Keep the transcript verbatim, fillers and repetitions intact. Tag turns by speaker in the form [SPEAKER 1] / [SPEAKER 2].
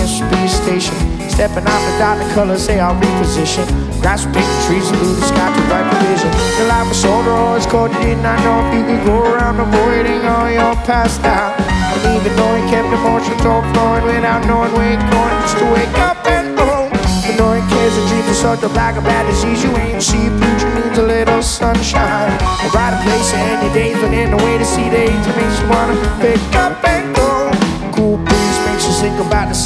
[SPEAKER 1] speed station. Stepping out the dot, the colors they are repositioned. Grass with paper trees and blue, the sky to bright vision. Your life was shoulder always cold, you did not know if you could go around avoiding all your past out. And even though you kept emotions all flowing without knowing where you're going, just to wake up and go. But knowing cares and dreams are such a black a bad disease. You ain't see your future needs a little sunshine. A brighter place and your days but in the way to see days. It makes you wanna pick up and go. Cool breeze makes you think about the